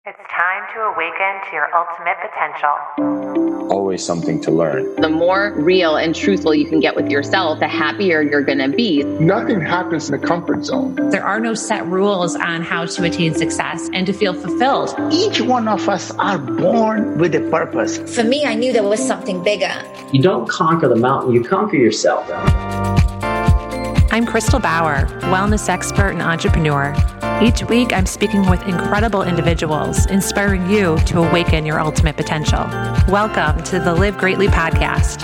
It's time to awaken to your ultimate potential. Always something to learn. The more real and truthful you can get with yourself, the happier you're going to be. Nothing happens in the comfort zone. There are no set rules on how to attain success and to feel fulfilled. Each one of us are born with a purpose. For me, I knew there was something bigger. You don't conquer the mountain, you conquer yourself. I'm Crystal Bauer, wellness expert and entrepreneur. Each week, I'm speaking with incredible individuals, inspiring you to awaken your ultimate potential. Welcome to the Live Greatly podcast.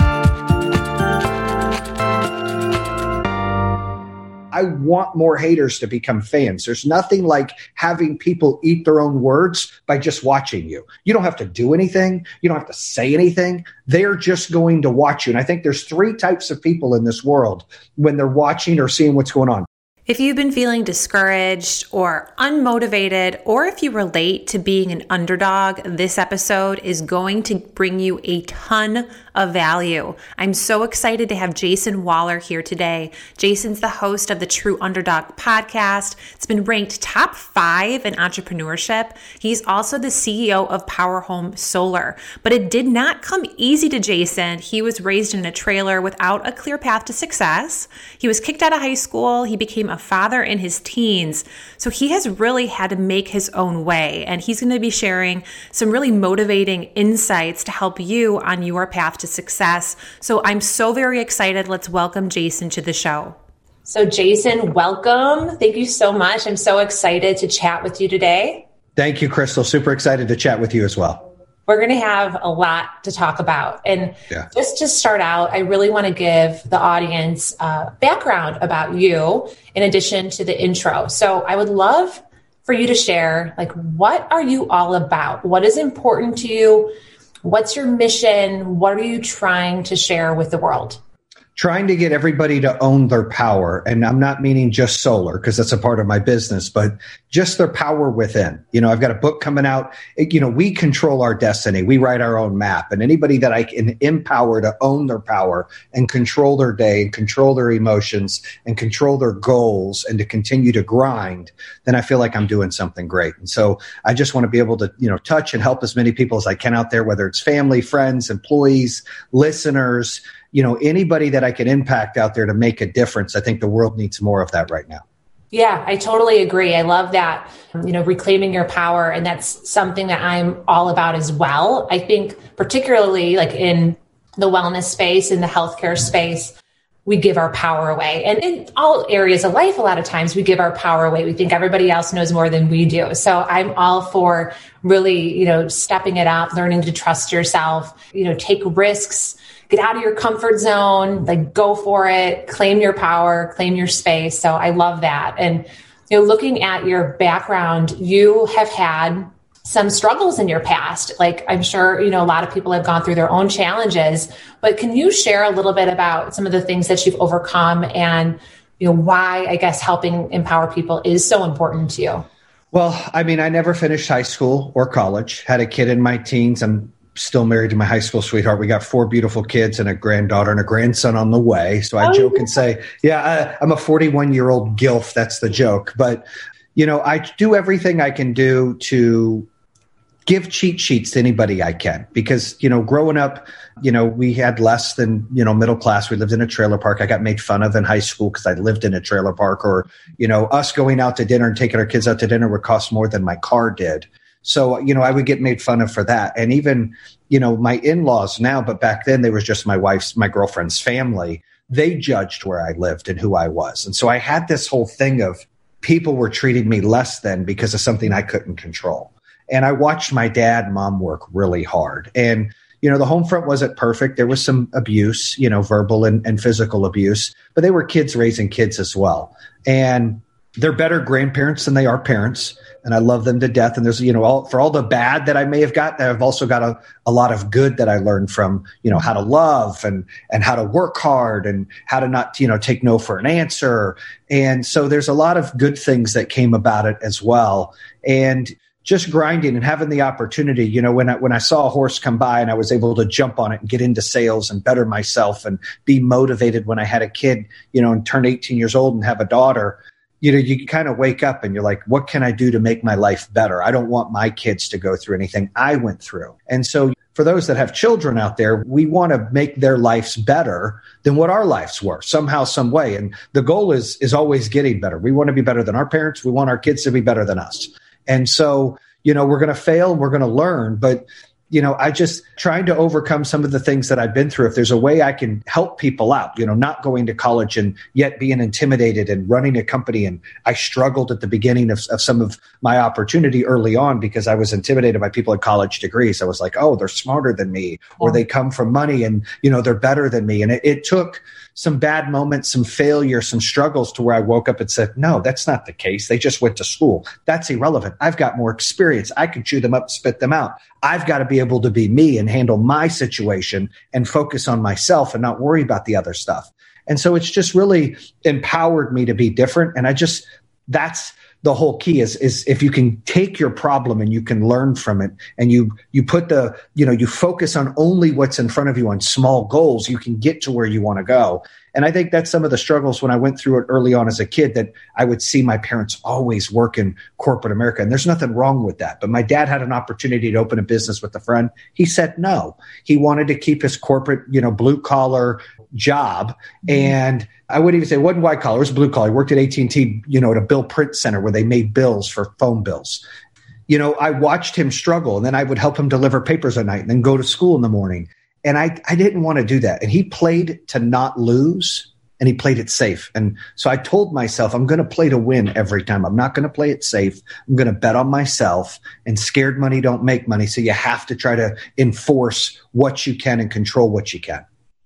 I want more haters to become fans. There's nothing like having people eat their own words by just watching you. You don't have to do anything. You don't have to say anything. They're just going to watch you. And I think there's three types of people in this world when they're watching or seeing what's going on. If you've been feeling discouraged or unmotivated, or if you relate to being an underdog, this episode is going to bring you a ton of value. I'm so excited to have Jason Waller here today. Jason's the host of the True Underdog podcast. It's been ranked top 5 in entrepreneurship. He's also the CEO of Power Home Solar. But it did not come easy to Jason. He was raised in a trailer without a clear path to success. He was kicked out of high school. He became a father in his teens. So he has really had to make his own way. And he's going to be sharing some really motivating insights to help you on your path to success. So I'm so very excited. Let's welcome Jason to the show. So Jason, welcome. Thank you so much. I'm so excited to chat with you today. Thank you, Crystal. Super excited to chat with you as well. We're going to have a lot to talk about. And just to start out, I really want to give the audience background about you in addition to the intro. So I would love for you to share, what are you all about? What is important to you? What's your mission? What are you trying to share with the world? Trying to get everybody to own their power. And I'm not meaning just solar, because that's a part of my business, but just their power within. I've got a book coming out. We control our destiny. We write our own map. And anybody that I can empower to own their power and control their day and control their emotions and control their goals and to continue to grind, then I feel like I'm doing something great. And so I just want to be able to, touch and help as many people as I can out there, whether it's family, friends, employees, listeners, anybody that I can impact out there to make a difference. I think the world needs more of that right now. Yeah, I totally agree. I love that, reclaiming your power. And that's something that I'm all about as well. I think particularly in the wellness space, in the healthcare space, we give our power away. And in all areas of life, a lot of times we give our power away. We think everybody else knows more than we do. So I'm all for really, stepping it up, learning to trust yourself, take risks, get out of your comfort zone, go for it, claim your power, claim your space. So I love that. And, looking at your background, you have had some struggles in your past. I'm sure, a lot of people have gone through their own challenges, but can you share a little bit about some of the things that you've overcome and, why, I guess, helping empower people is so important to you? Well, I never finished high school or college, had a kid in my teens. I'm still married to my high school sweetheart. We got 4 beautiful kids and a granddaughter and a grandson on the way. So I joke and say, I'm a 41-year-old gilf. That's the joke. But, I do everything I can do to give cheat sheets to anybody I can, because, growing up, we had less than, middle class. We lived in a trailer park. I got made fun of in high school because I lived in a trailer park, or, us going out to dinner and taking our kids out to dinner would cost more than my car did. So, I would get made fun of for that. And even, my in-laws now, but back then they was just my girlfriend's family. They judged where I lived and who I was. And so I had this whole thing of people were treating me less than because of something I couldn't control. And I watched my dad and mom work really hard. And, the home front wasn't perfect. There was some abuse, verbal and physical abuse, but they were kids raising kids as well. And they're better grandparents than they are parents. And I love them to death. And there's, for all the bad that I may have got, I've also got a lot of good that I learned from, how to love and how to work hard and how to not, take no for an answer. And so there's a lot of good things that came about it as well. And just grinding and having the opportunity, when I saw a horse come by and I was able to jump on it and get into sales and better myself and be motivated when I had a kid, and turn 18 years old and have a daughter, you kind of wake up and you're like, what can I do to make my life better? I don't want my kids to go through anything I went through. And so for those that have children out there, we want to make their lives better than what our lives were somehow, some way. And the goal is always getting better. We want to be better than our parents. We want our kids to be better than us. And so, we're going to fail and we're going to learn, but I just trying to overcome some of the things that I've been through. If there's a way I can help people out, not going to college and yet being intimidated and running a company. And I struggled at the beginning of some of my opportunity early on because I was intimidated by people at college degrees. I was like, oh, they're smarter than me, or they come from money and, they're better than me. And it took some bad moments, some failure, some struggles to where I woke up and said, no, that's not the case. They just went to school. That's irrelevant. I've got more experience. I can chew them up, spit them out. I've got to be able to be me and handle my situation and focus on myself and not worry about the other stuff. And so it's just really empowered me to be different. And that's the whole key is if you can take your problem and you can learn from it and you put you focus on only what's in front of you on small goals, you can get to where you want to go. And I think that's some of the struggles when I went through it early on as a kid, that I would see my parents always work in corporate America. And there's nothing wrong with that. But my dad had an opportunity to open a business with a friend. He said no. He wanted to keep his corporate, blue collar job. And I wouldn't even say it wasn't white collar, it was blue collar. He worked at AT&T, at a bill print center where they made bills for phone bills. I watched him struggle, and then I would help him deliver papers at night and then go to school in the morning. And I didn't want to do that. And he played to not lose, and he played it safe. And so I told myself, I'm going to play to win every time. I'm not going to play it safe. I'm going to bet on myself, and scared money don't make money. So you have to try to enforce what you can and control what you can.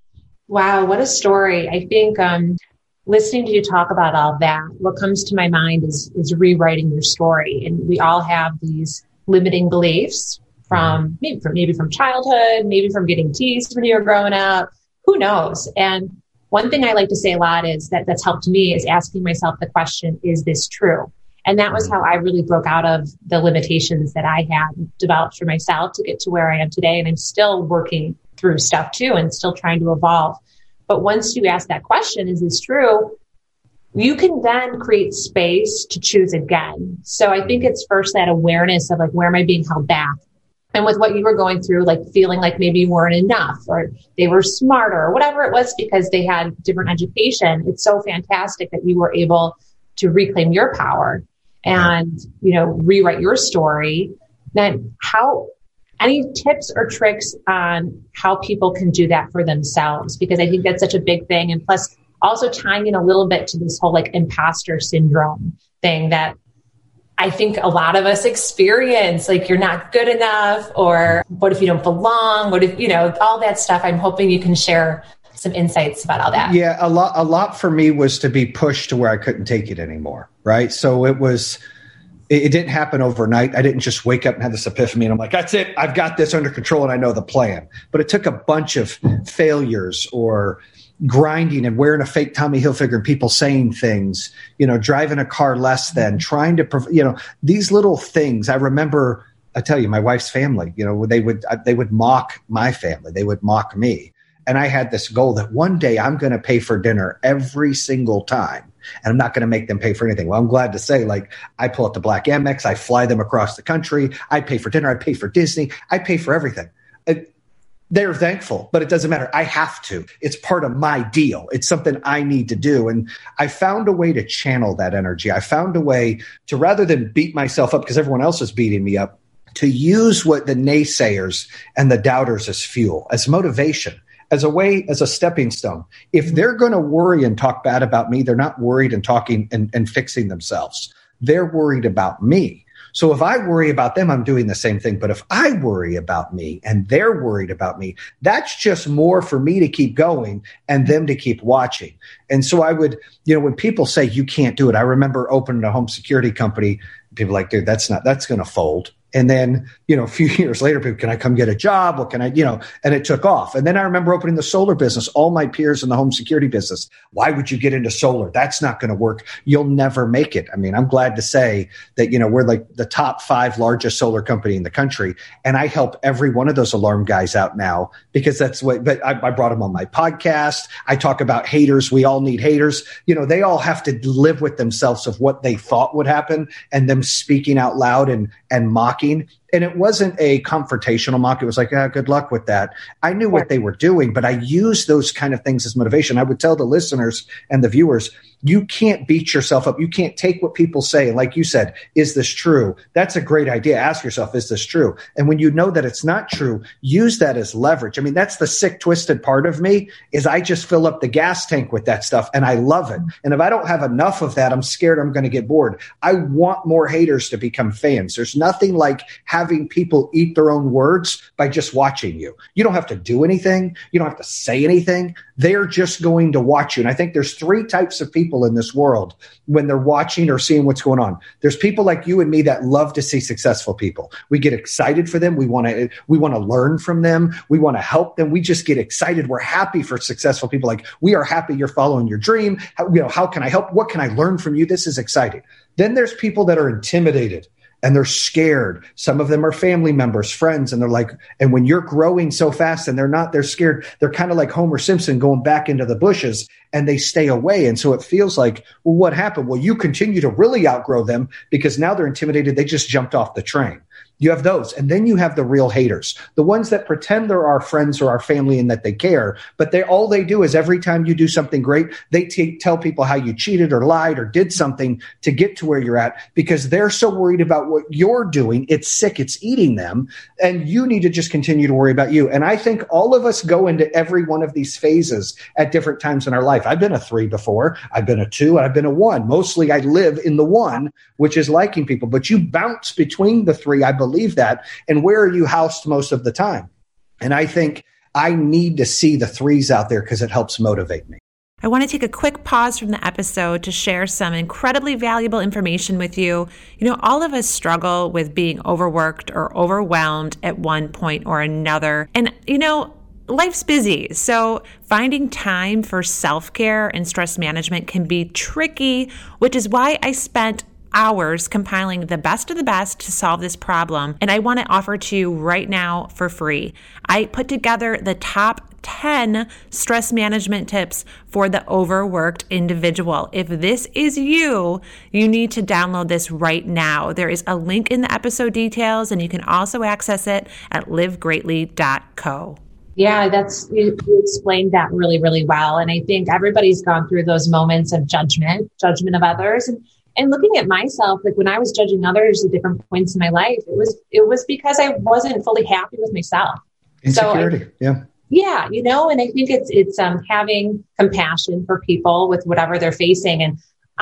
Wow, what a story. I think listening to you talk about all that, what comes to my mind is rewriting your story. And we all have these limiting beliefs from maybe from childhood, maybe from getting teased when you were growing up, who knows? And one thing I like to say a lot is that's helped me is asking myself the question, is this true? And that was how I really broke out of the limitations that I had developed for myself to get to where I am today. And I'm still working through stuff too, and still trying to evolve. But once you ask that question, is this true? You can then create space to choose again. So I think it's first that awareness of like, where am I being held back? And with what you were going through, like feeling like maybe you weren't enough or they were smarter or whatever it was because they had different education. It's so fantastic that you were able to reclaim your power and, rewrite your story. Then any tips or tricks on how people can do that for themselves? Because I think that's such a big thing. And plus also tying in a little bit to this whole like imposter syndrome thing that I think a lot of us experience, like you're not good enough, or what if you don't belong? What if, all that stuff. I'm hoping you can share some insights about all that. Yeah, a lot for me was to be pushed to where I couldn't take it anymore. Right. So it didn't happen overnight. I didn't just wake up and have this epiphany and I'm like, that's it. I've got this under control and I know the plan. But it took a bunch of failures or grinding and wearing a fake Tommy Hilfiger and people saying things, driving a car less than, trying to, these little things. I remember, I tell you, my wife's family, they would mock my family. They would mock me. And I had this goal that one day I'm going to pay for dinner every single time. And I'm not going to make them pay for anything. Well, I'm glad to say, I pull up the Black Amex. I fly them across the country. I pay for dinner. I pay for Disney. I pay for everything. They're thankful, but it doesn't matter. I have to. It's part of my deal. It's something I need to do. And I found a way to channel that energy. I found a way to, rather than beat myself up because everyone else is beating me up, to use what the naysayers and the doubters as fuel, as motivation, as a way, as a stepping stone. If they're going to worry and talk bad about me, they're not worried and talking and fixing themselves. They're worried about me. So if I worry about them, I'm doing the same thing. But if I worry about me and they're worried about me, that's just more for me to keep going and them to keep watching. And so I would, when people say you can't do it, I remember opening a home security company. People are like, dude, that's going to fold. And then, a few years later, people, can I come get a job? What can I, and it took off. And then I remember opening the solar business, all my peers in the home security business. Why would you get into solar? That's not going to work. You'll never make it. I mean, I'm glad to say that, we're like the top 5 largest solar company in the country. And I help every one of those alarm guys out now because that's what, but I brought them on my podcast. I talk about haters. We all need haters. They all have to live with themselves of what they thought would happen and them speaking out loud and mocking. And it wasn't a confrontational mock. It was like, good luck with that. I knew what they were doing, but I used those kind of things as motivation. I would tell the listeners and the viewers, you can't beat yourself up. You can't take what people say. Like you said, is this true? That's a great idea. Ask yourself, is this true? And when you know that it's not true, use that as leverage. I mean, that's the sick, twisted part of me is I just fill up the gas tank with that stuff and I love it. And if I don't have enough of that, I'm scared I'm going to get bored. I want more haters to become fans. There's nothing like having people eat their own words by just watching you. You don't have to do anything. You don't have to say anything. They're just going to watch you. And I think there's 3 types of people in this world when they're watching or seeing what's going on. There's people like you and me that love to see successful people. We get excited for them. We want to learn from them. We want to help them. We just get excited. We're happy for successful people. Like, we are happy you're following your dream. How can I help? What can I learn from you? This is exciting. Then there's people that are intimidated. And they're scared. Some of them are family members, friends, and they're like, and when you're growing so fast and they're scared, they're kind of like Homer Simpson going back into the bushes and they stay away. And so it feels like, well, what happened? Well, you continue to really outgrow them because now they're intimidated. They just jumped off the train. You have those. And then you have the real haters, the ones that pretend they're our friends or our family and that they care. But all they do is every time you do something great, they tell people how you cheated or lied or did something to get to where you're at because they're so worried about what you're doing. It's sick. It's eating them. And you need to just continue to worry about you. And I think all of us go into every one of these phases at different times in our life. I've been a 3 before. I've been a 2 and I've been a 1. Mostly I live in the 1, which is liking people. But you bounce between the 3. I believe that. And where are you housed most of the time? And I think I need to see the 3s out there because it helps motivate me. I want to take a quick pause from the episode to share some incredibly valuable information with you. All of us struggle with being overworked or overwhelmed at one point or another. And, life's busy. So finding time for self-care and stress management can be tricky, which is why I spent hours compiling the best of the best to solve this problem. And I want to offer to you right now for free. I put together the top 10 stress management tips for the overworked individual. If this is you, you need to download this right now. There is a link in the episode details, and you can also access it at livegreatly.co. Yeah, you explained that really, really well. And I think everybody's gone through those moments of judgment of others. And looking at myself, like when I was judging others at different points in my life, it was because I wasn't fully happy with myself. Insecurity, Yeah, and I think it's having compassion for people with whatever they're facing. And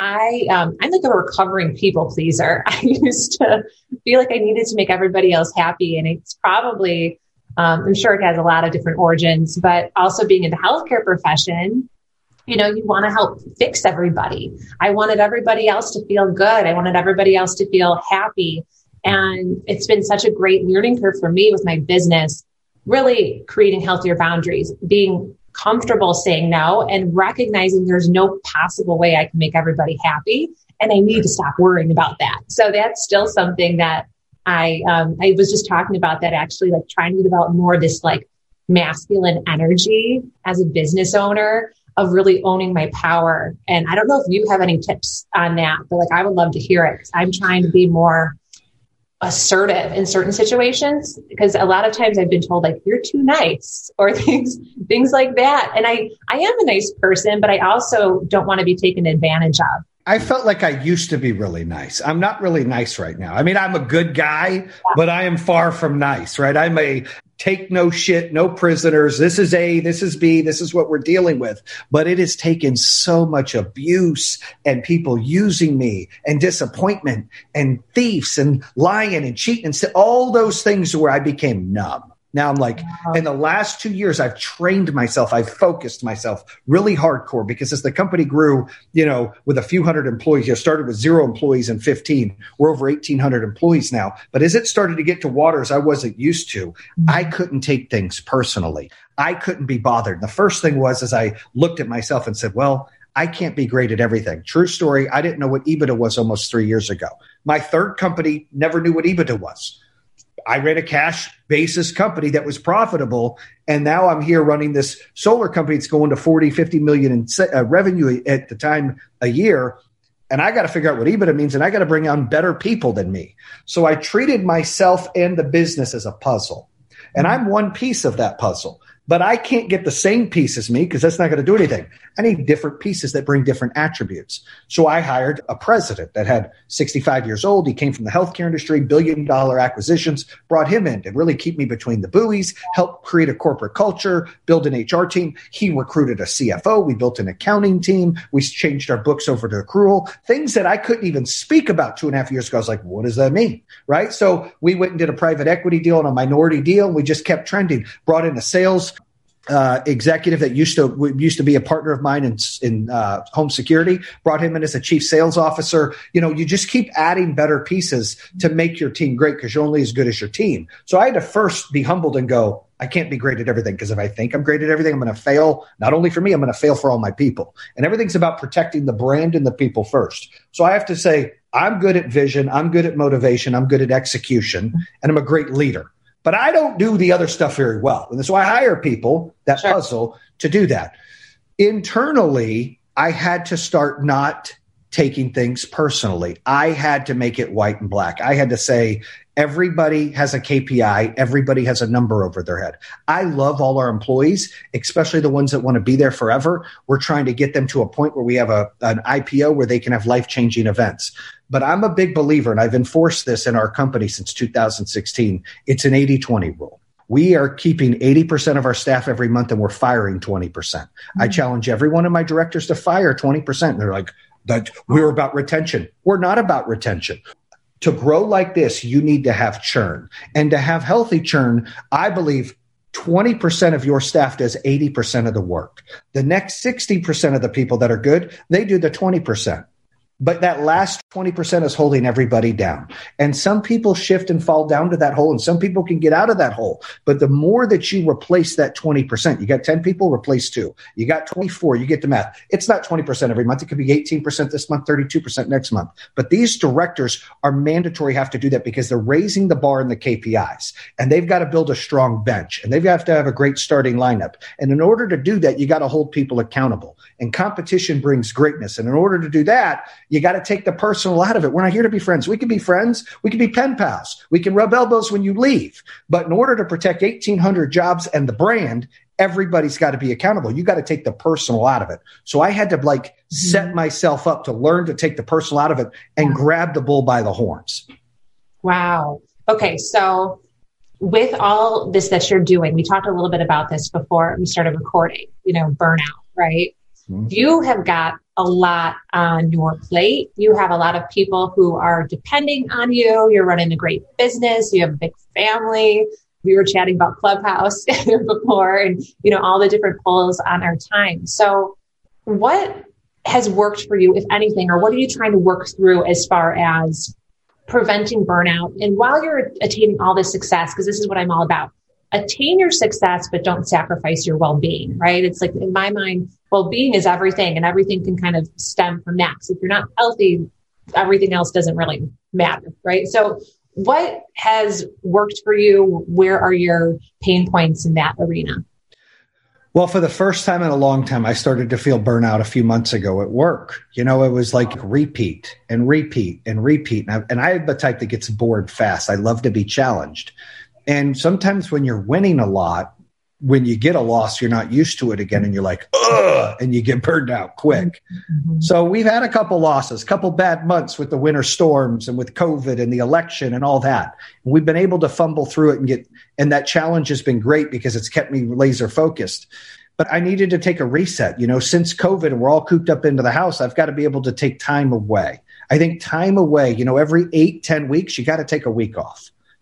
I'm like a recovering people pleaser. I used to feel like I needed to make everybody else happy. And it's probably, I'm sure it has a lot of different origins, but also being in the healthcare profession, you want to help fix everybody. I wanted everybody else to feel good. I wanted everybody else to feel happy. And it's been such a great learning curve for me with my business, really creating healthier boundaries, being comfortable saying no and recognizing there's no possible way I can make everybody happy. And I need to stop worrying about that. So that's still something that I was just talking about, that actually, like trying to develop more of this like masculine energy as a business owner of really owning my power. And I don't know if you have any tips on that, but like, I would love to hear it. I'm trying to be more assertive in certain situations, because a lot of times I've been told like, you're too nice or things like that. And I am a nice person, but I also don't want to be taken advantage of. I felt like I used to be really nice. I'm not really nice right now. I mean, I'm a good guy, but I am far from nice, right? I'm a take no shit, no prisoners. This is A, this is B, this is what we're dealing with. But it has taken so much abuse and people using me and disappointment and thieves and lying and cheating and all those things where I became numb. Now I'm like, in the last 2 years, I've trained myself. I've focused myself really hardcore because as the company grew, with a few hundred employees, started with 0 employees and 15. We're over 1,800 employees now. But as it started to get to waters I wasn't used to, I couldn't take things personally. I couldn't be bothered. The first thing was, as I looked at myself and said, well, I can't be great at everything. True story. I didn't know what EBITDA was almost 3 years ago. My third company never knew what EBITDA was. I ran a cash basis company that was profitable. And now I'm here running this solar company that's going to 40, 50 million in revenue at the time a year. And I got to figure out what EBITDA means. And I got to bring on better people than me. So I treated myself and the business as a puzzle. And I'm one piece of that puzzle. But I can't get the same piece as me because that's not going to do anything. I need different pieces that bring different attributes. So I hired a president that had 65 years old. He came from the healthcare industry, billion-dollar acquisitions, brought him in to really keep me between the buoys, help create a corporate culture, build an HR team. He recruited a CFO. We built an accounting team. We changed our books over to accrual, things that I couldn't even speak about 2.5 years ago. I was like, what does that mean? Right? So we went and did a private equity deal and a minority deal. And we just kept trending, brought in a sales executive that used to be a partner of mine in home security, brought him in as a chief sales officer. You just keep adding better pieces to make your team great because you're only as good as your team. So I had to first be humbled and go, I can't be great at everything because if I think I'm great at everything, I'm going to fail. Not only for me, I'm going to fail for all my people. And everything's about protecting the brand and the people first. So I have to say, I'm good at vision. I'm good at motivation. I'm good at execution. And I'm a great leader. But I don't do the other stuff very well. And so I hire people, that puzzle, to do that. Internally, I had to start not taking things personally. I had to make it white and black. I had to say, everybody has a KPI. Everybody has a number over their head. I love all our employees, especially the ones that want to be there forever. We're trying to get them to a point where we have an IPO where they can have life-changing events. But I'm a big believer, and I've enforced this in our company since 2016. It's an 80-20 rule. We are keeping 80% of our staff every month, and we're firing 20%. Mm-hmm. I challenge every one of my directors to fire 20%. And they're like, that we're about retention. We're not about retention. To grow like this, you need to have churn. And to have healthy churn, I believe 20% of your staff does 80% of the work. The next 60% of the people that are good, they do the 20%. But that last 20% is holding everybody down. And some people shift and fall down to that hole, and some people can get out of that hole. But the more that you replace that 20%, you got 10 people, replace 2. You got 24, you get the math. It's not 20% every month. It could be 18% this month, 32% next month. But these directors are mandatory, have to do that because they're raising the bar in the KPIs. And they've got to build a strong bench. And they've got to have a great starting lineup. And in order to do that, you got to hold people accountable. And competition brings greatness. And in order to do that, you got to take the personal out of it. We're not here to be friends. We can be friends. We can be pen pals. We can rub elbows when you leave. But in order to protect 1,800 jobs and the brand, everybody's got to be accountable. You got to take the personal out of it. So I had to set myself up to learn to take the personal out of it and grab the bull by the horns. Wow. Okay. So with all this that you're doing, we talked a little bit about this before we started recording, burnout, right? Mm-hmm. You have got a lot on your plate. You have a lot of people who are depending on you. You're running a great business. You have a big family. We were chatting about Clubhouse before and, all the different pulls on our time. So what has worked for you, if anything, or what are you trying to work through as far as preventing burnout? And while you're attaining all this success, because this is what I'm all about, attain your success, but don't sacrifice your well-being, right? It's like, in my mind, well-being is everything, and everything can kind of stem from that. So if you're not healthy, everything else doesn't really matter, right? So what has worked for you? Where are your pain points in that arena? Well, for the first time in a long time, I started to feel burnout a few months ago at work. It was like repeat and repeat and repeat. And I am the type that gets bored fast. I love to be challenged. And sometimes when you're winning a lot, when you get a loss, you're not used to it again. And you're like, ugh, and you get burned out quick. Mm-hmm. So we've had a couple losses, a couple bad months with the winter storms and with COVID and the election and all that. And we've been able to fumble through it and that challenge has been great because it's kept me laser focused. But I needed to take a reset. Since COVID and we're all cooped up into the house, I've got to be able to take time away. I think time away, every 8-10 weeks, you got to take a week off.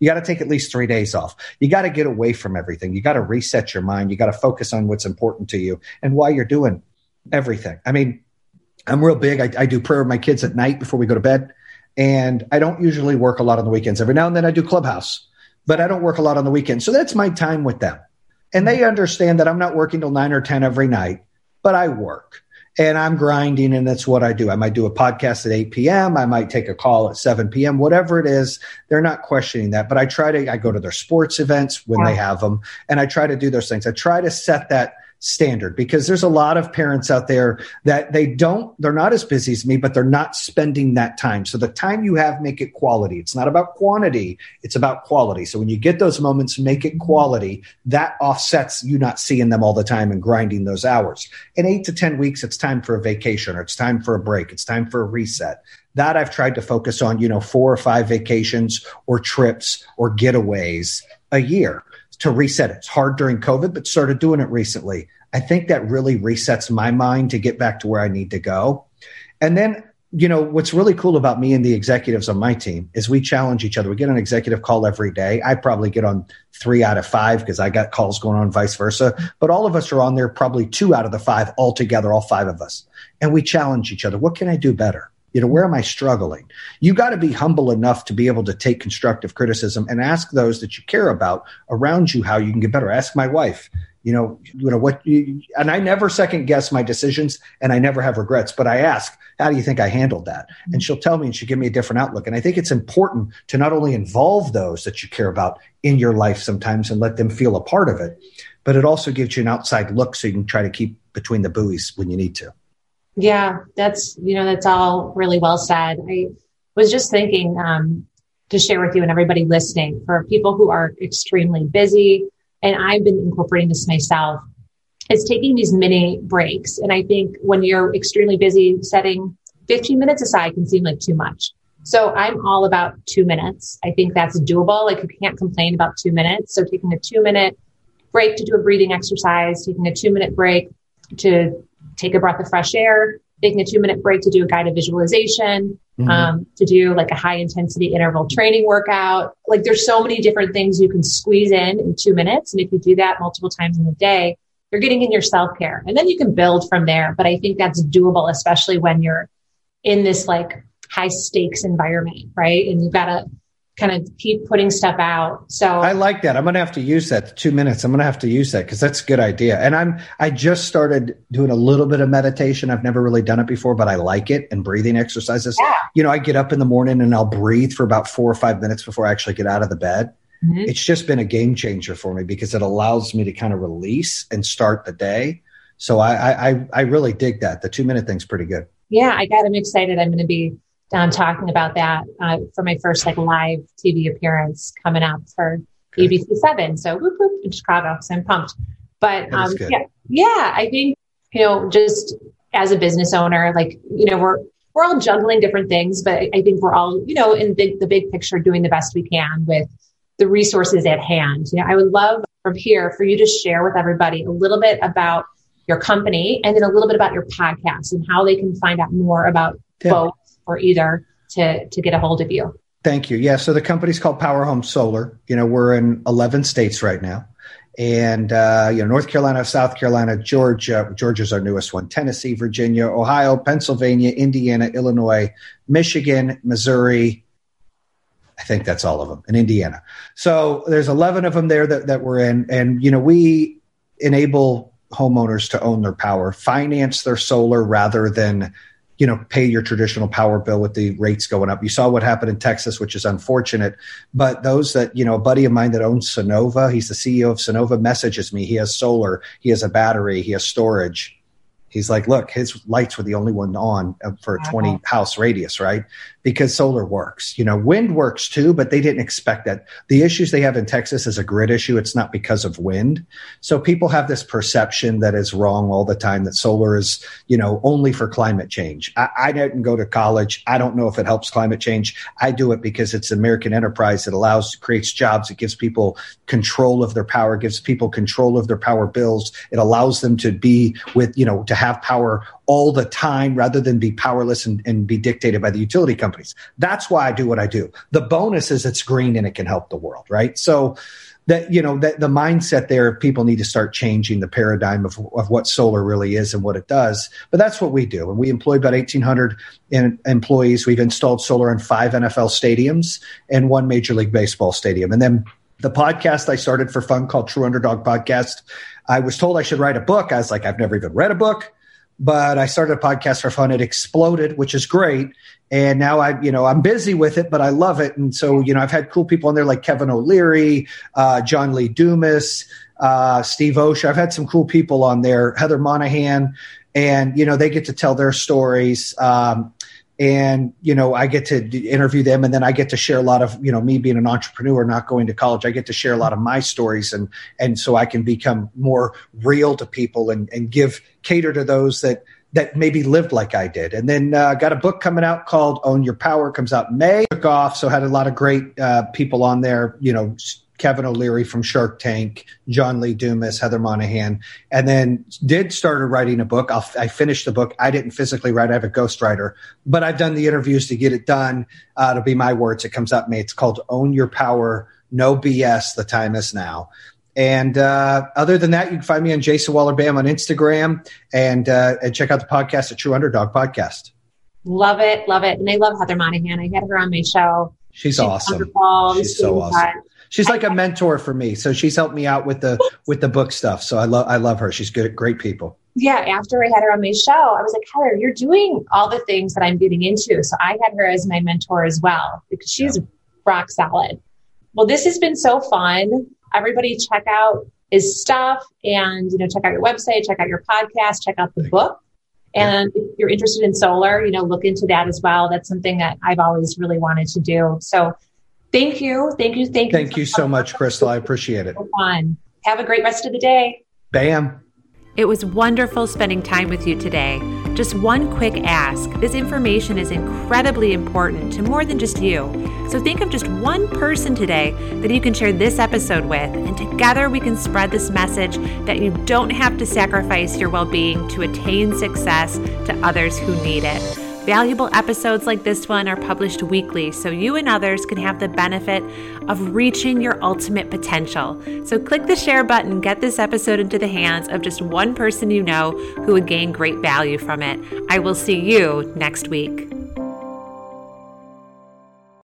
You got to take at least 3 days off. You got to get away from everything. You got to reset your mind. You got to focus on what's important to you and why you're doing everything. I mean, I'm real big. I do prayer with my kids at night before we go to bed. And I don't usually work a lot on the weekends. Every now and then I do Clubhouse, but I don't work a lot on the weekends. So that's my time with them. And they understand that I'm not working till 9 or 10 every night, but I work. And I'm grinding, and that's what I do. I might do a podcast at 8 p.m. I might take a call at 7 p.m., whatever it is. They're not questioning that. But I go to their sports events when they have them, and I try to do those things. I try to set that standard because there's a lot of parents out there that they're not as busy as me, but they're not spending that time. So the time you have, make it quality. It's not about quantity. It's about quality. So when you get those moments, make it quality. That offsets you not seeing them all the time and grinding those hours. In 8 to 10 weeks, it's time for a vacation, or it's time for a break. It's time for a reset. That I've tried to focus on, 4 or 5 vacations or trips or getaways a year to reset it. It's hard during COVID, but started doing it recently. I think that really resets my mind to get back to where I need to go. And then, what's really cool about me and the executives on my team is we challenge each other. We get an executive call every day. I probably get on 3 out of 5 because I got calls going on, vice versa. But all of us are on there, probably 2 out of the 5 altogether, all 5 of us. And we challenge each other. What can I do better? Where am I struggling? You got to be humble enough to be able to take constructive criticism and ask those that you care about around you how you can get better. Ask my wife, and I never second guess my decisions and I never have regrets, but I ask, how do you think I handled that? And she'll tell me and she'll give me a different outlook. And I think it's important to not only involve those that you care about in your life sometimes and let them feel a part of it, but it also gives you an outside look so you can try to keep between the buoys when you need to. Yeah, that's all really well said. I was just thinking to share with you and everybody listening, for people who are extremely busy, and I've been incorporating this myself, is taking these mini breaks. And I think when you're extremely busy, setting 15 minutes aside can seem like too much. So I'm all about 2 minutes. I think that's doable. Like, you can't complain about 2 minutes. So taking a 2-minute break to do a breathing exercise, taking a 2-minute break to take a breath of fresh air, taking a 2-minute break to do a guided visualization, to do like a high intensity interval training workout. Like, there's so many different things you can squeeze in 2 minutes. And if you do that multiple times in the day, you're getting in your self-care, and then you can build from there. But I think that's doable, especially when you're in this like high stakes environment, right? And you've got to kind of keep putting stuff out. So I like that. I'm going to have to use that. The 2 minutes. I'm going to have to use that because that's a good idea. And I just started doing a little bit of meditation. I've never really done it before, but I like it, and breathing exercises. Yeah. I get up in the morning and I'll breathe for about 4 or 5 minutes before I actually get out of the bed. Mm-hmm. It's just been a game changer for me because it allows me to kind of release and start the day. So I really dig that. The 2-minute thing's pretty good. Yeah, I'm excited. I'm going to be talking about that for my first live TV appearance coming up for ABC7. So whoop, whoop, in Chicago. So I'm pumped. But I think, just as a business owner, we're all juggling different things, but I think we're all, in the big picture, doing the best we can with the resources at hand. I would love from here for you to share with everybody a little bit about your company and then a little bit about your podcast and how they can find out more about both or either to get a hold of you. Thank you. Yeah. So the company's called Power Home Solar. We're in 11 states right now. And, North Carolina, South Carolina, Georgia's our newest one, Tennessee, Virginia, Ohio, Pennsylvania, Indiana, Illinois, Michigan, Missouri. I think that's all of them, in Indiana. So there's 11 of them there that we're in. And, we enable homeowners to own their power, finance their solar rather than pay your traditional power bill with the rates going up. You saw what happened in Texas, which is unfortunate. But those that, a buddy of mine that owns Sunnova, he's the CEO of Sunnova, messages me. He has solar, he has a battery, he has storage. He's like, look, his lights were the only one on for a 20 house radius, right? Because solar works. Wind works too, but they didn't expect that. The issues they have in Texas is a grid issue. It's not because of wind. So people have this perception that is wrong all the time, that solar is, only for climate change. I didn't go to college. I don't know if it helps climate change. I do it because it's an American enterprise that creates jobs. It gives people control of their power, gives people control of their power bills. It allows them to be with, to have power all the time rather than be powerless and be dictated by the utility company. companies. That's why I do what I do. The bonus is it's green and it can help the world, right? So that, that the mindset there, people need to start changing the paradigm of what solar really is and what it does. But that's what we do. And we employ about 1,800 employees. We've installed solar in 5 NFL stadiums and 1 Major League Baseball stadium. And then the podcast I started for fun called True Underdog Podcast, I was told I should write a book. I was like, I've never even read a book. But I started a podcast for fun. It exploded, which is great. And now I'm busy with it, but I love it. And so, I've had cool people on there like Kevin O'Leary, John Lee Dumas, Steve Osha. I've had some cool people on there, Heather Monahan, and, they get to tell their stories. And, I get to interview them, and then I get to share a lot of, me being an entrepreneur, not going to college, I get to share a lot of my stories. And so I can become more real to people and cater to those that maybe lived like I did. And then got a book coming out called Own Your Power, comes out in May. Took off, so had a lot of great people on there, Kevin O'Leary from Shark Tank, John Lee Dumas, Heather Monahan, and then started writing a book. I finished the book. I didn't physically write. I have a ghostwriter, but I've done the interviews to get it done. It'll be my words. It comes out in May. It's called Own Your Power, No BS. The time is now. And other than that, you can find me on Jason Waller Bam on Instagram and check out the podcast at True Underdog Podcast. Love it. Love it. And I love Heather Monahan. I had her on my show. She's awesome. Wonderful. She's so awesome. She's like a mentor for me. So she's helped me out with the book stuff. So I love her. She's good, great people. Yeah. After I had her on my show, I was like, Heather, you're doing all the things that I'm getting into. So I had her as my mentor as well, because she's rock solid. Well, this has been so fun. Everybody check out his stuff and, check out your website, check out your podcast, check out the book. And if you're interested in solar, look into that as well. That's something that I've always really wanted to do. So thank you. Thank you so much, Crystal. I appreciate it. So fun. Have a great rest of the day. Bam. It was wonderful spending time with you today. Just one quick ask. This information is incredibly important to more than just you. So think of just one person today that you can share this episode with, and together we can spread this message that you don't have to sacrifice your well-being to attain success to others who need it. Valuable episodes like this one are published weekly, so you and others can have the benefit of reaching your ultimate potential. So click the share button and get this episode into the hands of just one person you know who would gain great value from it. I will see you next week.